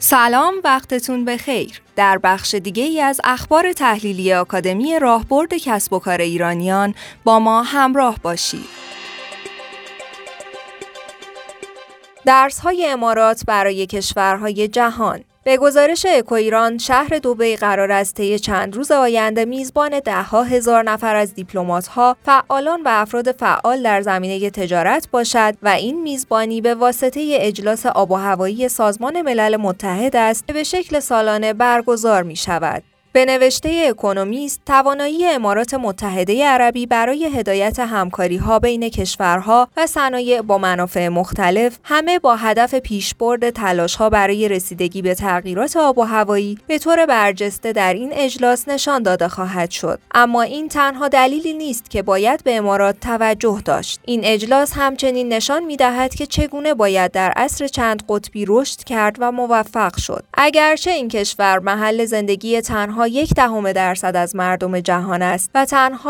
سلام، وقتتون بخیر. در بخش دیگه ای از اخبار تحلیلی آکادمی راهبرد کسب و کار ایرانیان با ما همراه باشید. درس‌های امارات برای کشورهای جهان. به گزارش اکوایران، شهر دبی قرار است طی چند روز آینده میزبان ده‌ها هزار نفر از دیپلمات‌ها، فعالان و افراد فعال در زمینه تجارت باشد و این میزبانی به واسطه اجلاس آب و هوایی سازمان ملل متحد است که به شکل سالانه برگزار می‌شود. به نوشته اکونومیست، توانایی امارات متحده عربی برای هدایت همکاری‌ها بین کشورها و صنایع با منافع مختلف، همه با هدف پیشبرد تلاش‌ها برای رسیدگی به تغییرات آب و هوایی به طور برجسته در این اجلاس نشان داده خواهد شد. اما این تنها دلیلی نیست که باید به امارات توجه داشت. این اجلاس همچنین نشان می‌دهد که چگونه باید در عصر چند قطبی رشد کرد و موفق شد. اگرچه این کشور محل زندگی تنها 0.1% از مردم جهان است و تنها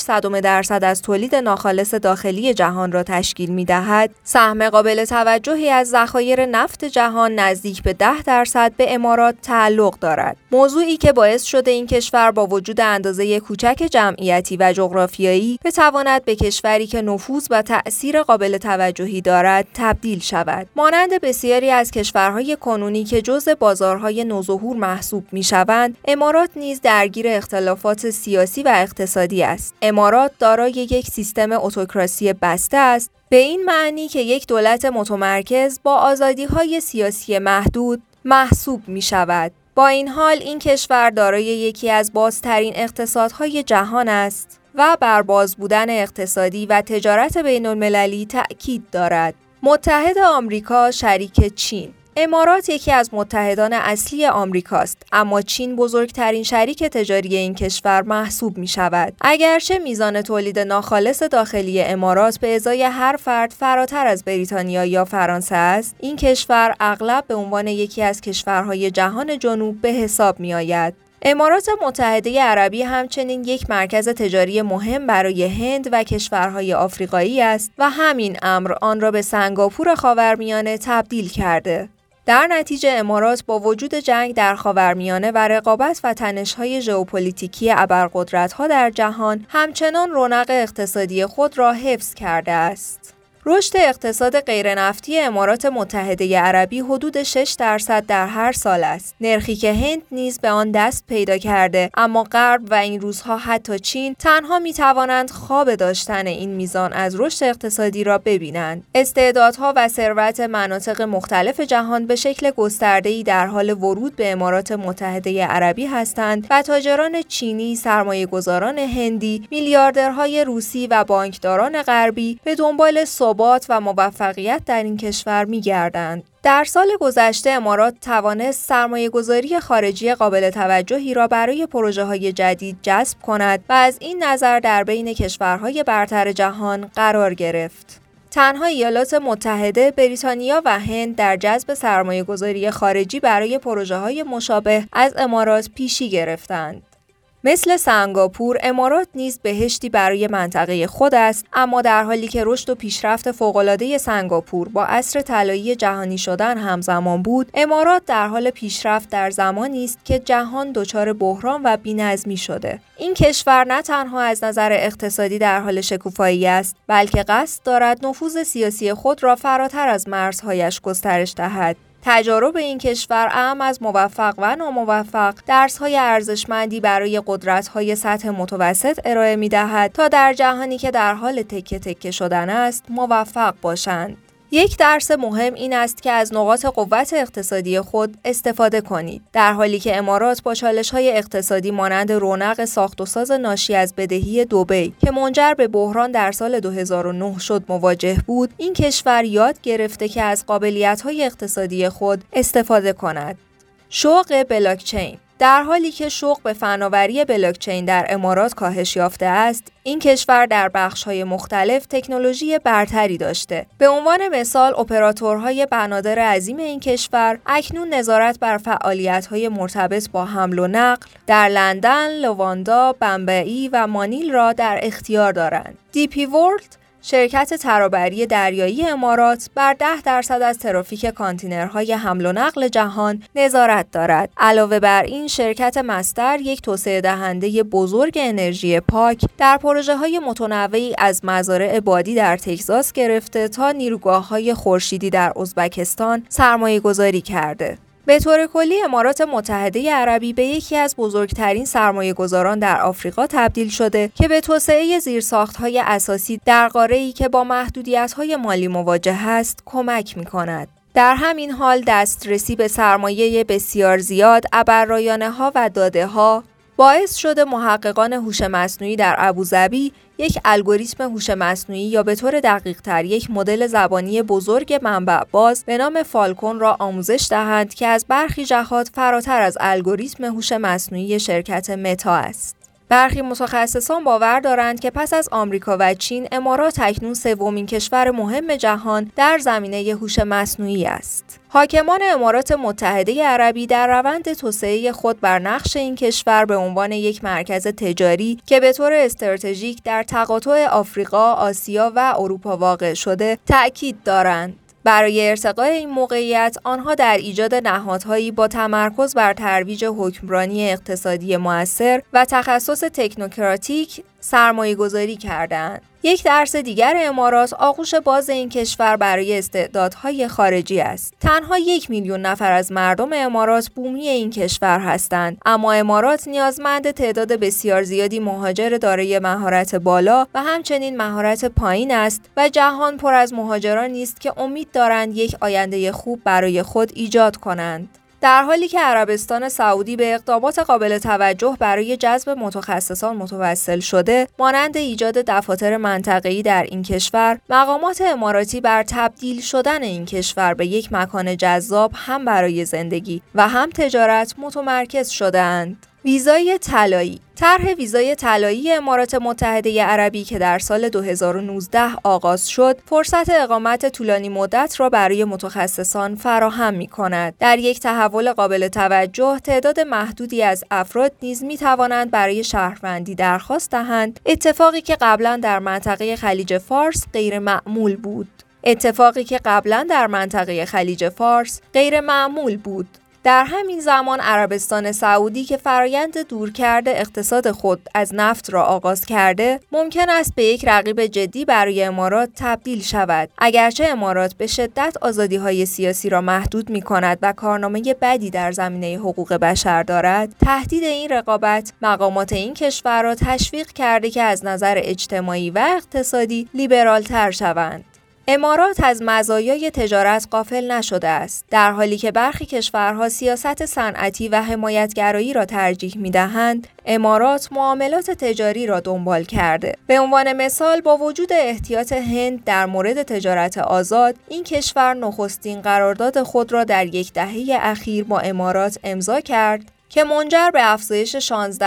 0.05% از تولید ناخالص داخلی جهان را تشکیل می‌دهد، سهم قابل توجهی از ذخایر نفت جهان نزدیک به 10% به امارات تعلق دارد. موضوعی که باعث شده این کشور با وجود اندازه کوچک جمعیتی و جغرافیایی بتواند به کشوری که نفوذ و تأثیر قابل توجهی دارد تبدیل شود. مانند بسیاری از کشورهای کنونی که جزء بازارهای نوظهور محسوب می‌شوند، امارات نیز درگیر اختلافات سیاسی و اقتصادی است. امارات دارای یک سیستم اتوکراسی بسته است، به این معنی که یک دولت متمرکز با آزادی‌های سیاسی محدود محسوب می‌شود. با این حال این کشور دارای یکی از بازترین اقتصادهای جهان است و بر باز بودن اقتصادی و تجارت بین‌المللی تأکید دارد. متحد آمریکا شریک چین. امارات یکی از متحدان اصلی آمریکاست، اما چین بزرگترین شریک تجاری این کشور محسوب می شود. اگرچه میزان تولید ناخالص داخلی امارات به ازای هر فرد فراتر از بریتانیا یا فرانسه است، این کشور اغلب به عنوان یکی از کشورهای جهان جنوب به حساب می آید. امارات متحده عربی همچنین یک مرکز تجاری مهم برای هند و کشورهای آفریقایی است و همین امر آن را به سنگاپور خاورمیانه تبدیل کرده. در نتیجه امارات با وجود جنگ در خاورمیانه و رقابت و تنش‌های ژئوپلیتیکی ابرقدرت‌ها در جهان، همچنان رونق اقتصادی خود را حفظ کرده است. رشد اقتصاد غیرنفتی امارات متحده عربی حدود 6% در هر سال است. نرخی که هند نیز به آن دست پیدا کرده، اما غرب و این روزها حتی چین تنها می‌توانند خواب داشتن این میزان از رشد اقتصادی را ببینند. استعدادها و ثروت مناطق مختلف جهان به شکل گسترده‌ای در حال ورود به امارات متحده عربی هستند و تاجران چینی، سرمایه‌گذاران هندی، میلیاردرهای روسی و بانکداران غربی به دنبال ثبات و موفقیت در این کشور می‌گردند. در سال گذشته امارات توانست سرمایه‌گذاری خارجی قابل توجهی را برای پروژه‌های جدید جذب کند و از این نظر در بین کشورهای برتر جهان قرار گرفت. تنها ایالات متحده، بریتانیا و هند در جذب سرمایه‌گذاری خارجی برای پروژه‌های مشابه از امارات پیشی گرفتند. مثل سنگاپور، امارات نیز بهشتی برای منطقه خود است، اما در حالی که رشد و پیشرفت فوق‌العاده سنگاپور با عصر طلایی جهانی شدن همزمان بود، امارات در حال پیشرفت در زمانی است که جهان دچار بحران و بی‌نظمی شده. این کشور نه تنها از نظر اقتصادی در حال شکوفایی است، بلکه قصد دارد نفوذ سیاسی خود را فراتر از مرزهایش گسترش دهد. تجارب این کشور اعم از موفق و ناموفق درس‌های ارزشمندی برای قدرت‌های سطح متوسط ارائه می‌دهد تا در جهانی که در حال تکه تکه شدن است موفق باشند. یک درس مهم این است که از نقاط قوت اقتصادی خود استفاده کنید. در حالی که امارات با چالش‌های اقتصادی مانند رونق ساخت و ساز ناشی از بدهی دبی که منجر به بحران در سال 2009 شد مواجه بود، این کشور یاد گرفته که از قابلیت‌های اقتصادی خود استفاده کند. شوق بلاکچین. در حالی که شوق به فناوری بلاکچین در امارات کاهش یافته است، این کشور در بخش‌های مختلف تکنولوژی برتری داشته. به عنوان مثال، اپراتورهای بنادر عظیم این کشور اکنون نظارت بر فعالیت‌های مرتبط با حمل و نقل در لندن، لواندا، بمبئی و مانیل را در اختیار دارند. دیپی ورلد شرکت ترابری دریایی امارات بر 10% از ترافیک کانتینرهای حمل و نقل جهان نظارت دارد. علاوه بر این، شرکت مصدر، یک توسعه دهنده بزرگ انرژی پاک، در پروژه‌های متنوعی از مزارع بادی در تگزاس گرفته تا نیروگاه‌های خورشیدی در ازبکستان سرمایه‌گذاری کرده. به طور کلی امارات متحده عربی به یکی از بزرگترین سرمایه‌گذاران در آفریقا تبدیل شده که به توسعه زیرساخت‌های اساسی در قاره‌ای که با محدودیت‌های مالی مواجه است کمک می‌کند. در همین حال دسترسی به سرمایه بسیار زیاد، ابررایانه‌ها و داده‌ها باعث شده محققان هوش مصنوعی در ابوظبی یک الگوریتم هوش مصنوعی یا به طور دقیق‌تر یک مدل زبانی بزرگ منبع باز به نام فالکون را آموزش دهند که از برخی جهات فراتر از الگوریتم هوش مصنوعی شرکت متا است. برخی متخصصان باور دارند که پس از آمریکا و چین، امارات اکنون سومین کشور مهم جهان در زمینه هوش مصنوعی است. حاکمان امارات متحده عربی در روند توسعه خود بر نقش این کشور به عنوان یک مرکز تجاری که به طور استراتژیک در تقاطع آفریقا، آسیا و اروپا واقع شده تأکید دارند. برای ارتقای این موقعیت، آنها در ایجاد نهادهایی با تمرکز بر ترویج حکمرانی اقتصادی مؤثر و تخصص تکنوکراتیک سرمایه‌گذاری کردند. یک درس دیگر امارات آغوش باز این کشور برای استعدادهای خارجی است. تنها 1 میلیون نفر از مردم امارات بومی این کشور هستند، اما امارات نیازمند تعداد بسیار زیادی مهاجر دارای مهارت بالا و همچنین مهارت پایین است و جهان پر از مهاجرانی است که امید دارند یک آینده خوب برای خود ایجاد کنند. در حالی که عربستان سعودی به اقدامات قابل توجه برای جذب متخصصان متوسل شده، مانند ایجاد دفاتر منطقه‌ای در این کشور، مقامات اماراتی بر تبدیل شدن این کشور به یک مکان جذاب هم برای زندگی و هم تجارت متمرکز شده‌اند. ویزای طلایی. طرح ویزای طلایی امارات متحده عربی که در سال 2019 آغاز شد، فرصت اقامت طولانی مدت را برای متخصصان فراهم می‌کند. در یک تحول قابل توجه، تعداد محدودی از افراد نیز می‌توانند برای شهروندی درخواست دهند، اتفاقی که قبلا در منطقه خلیج فارس غیر معمول بود. در همین زمان عربستان سعودی که فرایند دورکرد اقتصاد خود از نفت را آغاز کرده، ممکن است به یک رقیب جدی برای امارات تبدیل شود. اگرچه امارات به شدت آزادی‌های سیاسی را محدود می‌کند و کارنامه بدی در زمینه حقوق بشر دارد، تهدید این رقابت مقامات این کشور را تشویق کرده که از نظر اجتماعی و اقتصادی لیبرال‌تر شوند. امارات از مزایای تجارت غافل نشده است. در حالی که برخی کشورها سیاست صنعتی و حمایتگرایی را ترجیح می‌دهند، امارات معاملات تجاری را دنبال کرده. به عنوان مثال، با وجود احتیاط هند در مورد تجارت آزاد، این کشور نخستین قرارداد خود را در یک دهه اخیر با امارات امضا کرد که منجر به افزایش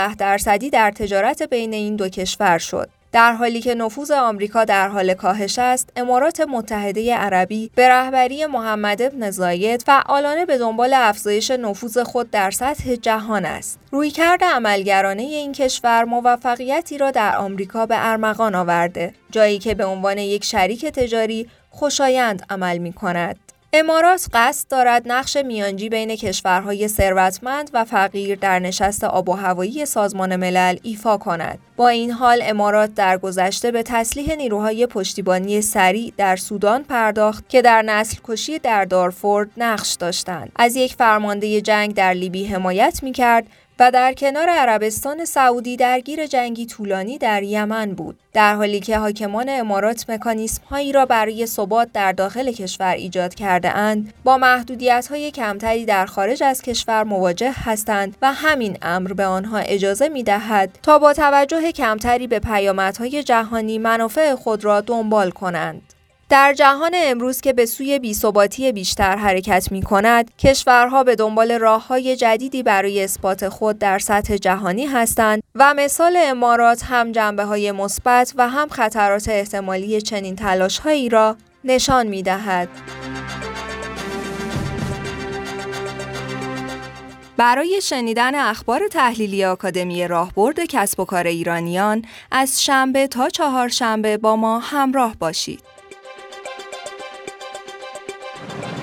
16% در تجارت بین این دو کشور شد. در حالی که نفوذ آمریکا در حال کاهش است، امارات متحده عربی به رهبری محمد بن زاید فعالانه به دنبال افزایش نفوذ خود در سطح جهان است. رویکرد عملگرانه این کشور موفقیتی را در آمریکا به ارمغان آورده، جایی که به عنوان یک شریک تجاری خوشایند عمل می‌کند. امارات قصد دارد نقش میانجی بین کشورهای ثروتمند و فقیر در نشست آب و هوایی سازمان ملل ایفا کند. با این حال امارات در گذشته به تسلیح نیروهای پشتیبانی سریع در سودان پرداخت که در نسل کشی در دارفور نقش داشتند. از یک فرمانده جنگ در لیبی حمایت می‌کرد و در کنار عربستان سعودی درگیر جنگی طولانی در یمن بود. در حالی که حاکمان امارات مکانیزم‌هایی را برای ثبات در داخل کشور ایجاد کرده اند، با محدودیت‌های کمتری در خارج از کشور مواجه هستند و همین امر به آنها اجازه می‌دهد تا با توجه کمتری به پیامدهای جهانی منافع خود را دنبال کنند. در جهان امروز که به سوی بی‌ثباتی بیشتر حرکت می‌کند، کشورها به دنبال راه‌های جدیدی برای اثبات خود در سطح جهانی هستند و مثال امارات هم جنبه‌های مثبت و هم خطرات احتمالی چنین تلاش‌هایی را نشان می‌دهد. برای شنیدن اخبار تحلیلی آکادمی راهبرد کسب و کار ایرانیان از شنبه تا چهارشنبه با ما همراه باشید.